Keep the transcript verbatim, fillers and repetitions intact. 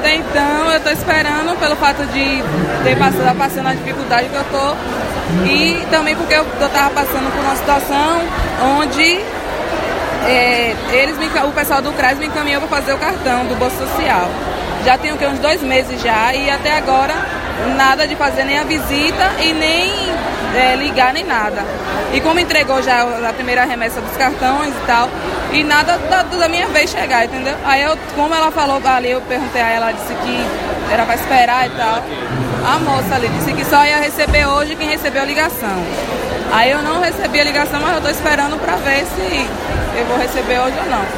até então eu tô esperando pelo fato de ter passado, passando a dificuldade que eu tô e também porque eu, eu tava passando por uma situação onde é, eles me, o pessoal do CRAS me encaminhou para fazer o cartão do Bolsa Social. Já tem o que, uns dois meses já e até agora nada de fazer nem a visita e nem é, ligar nem nada. E como entregou já a primeira remessa dos cartões e tal, e nada da, da minha vez chegar, entendeu? Aí eu, como ela falou ali, eu perguntei a ela, disse que era para esperar e tal. A moça ali disse que só ia receber hoje quem recebeu a ligação. Aí eu não recebi a ligação, mas eu tô esperando para ver se eu vou receber hoje ou não.